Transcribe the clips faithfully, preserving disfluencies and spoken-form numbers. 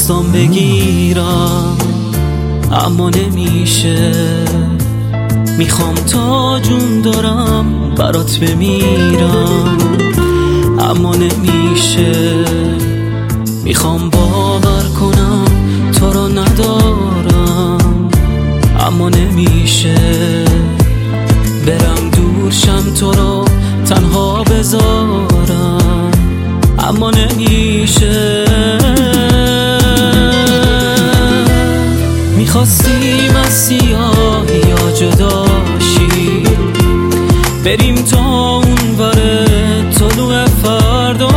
دستام بگیرم اما نمیشه. میخوام تا جون دارم برات بمیرم اما نمیشه. میخوام باور کنم تو رو ندارم اما نمیشه. برم دور شم تو رو تنها بذارم اما نمیشه. میخواستیم از سیاهی یا جداشی بریم تا اون وره طلوع فردا.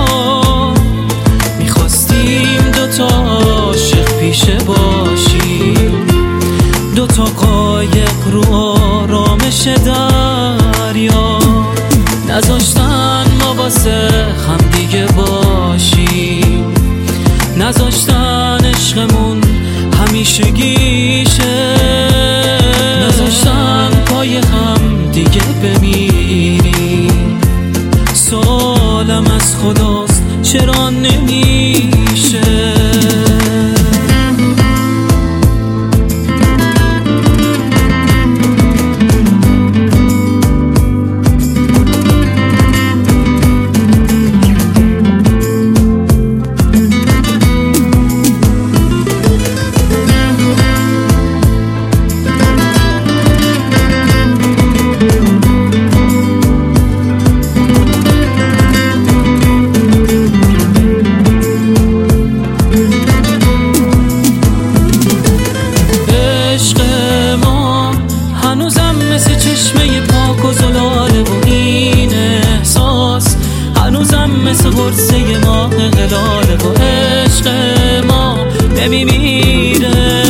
میخواستیم دوتا عاشق پیشه باشیم، دوتا قایق رو آرامش دریا. نذاشتن ما واسه هم دیگه باشیم، نذاشتن عشقمون همیشگیشه، نذاشتن پای هم دیگه بمیریم. سوالم از خداست چرا نمیشه. هنوزم مثل چشمه پاک و زلاله و این احساس، هنوزم مثل قرصه ماه هلاله و عشق ما نمیمیره.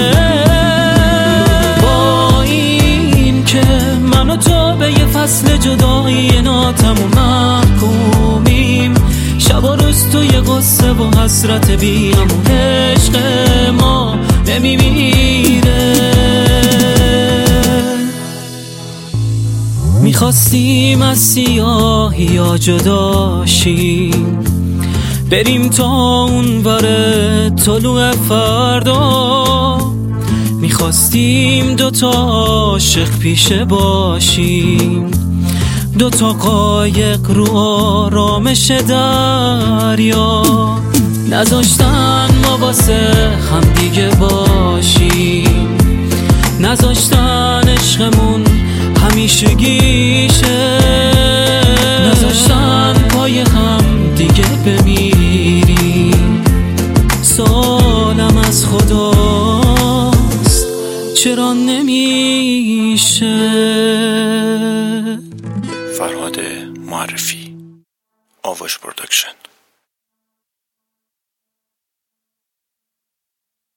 با این که من و تو به یه فصل جدایی ناتموم محکومیم، شب و روز توی قصه و حسرت بی همون عشق ما نمیمیره. میخواستیم از سیاهی یا جداشیم بریم تا اون وره طلوع فردا. میخواستیم دوتا عاشق پیشه باشیم، دوتا قایق رو آرامش دریا. نذاشتن ما واسه هم دیگه باشیم، نذاشتن عشقمون همیشگیشه، نذاشتن پای هم دیگه بمیریم. سوالم از خداست چرا نمیشه. فرهاد معرفی، آواش پروداکشن.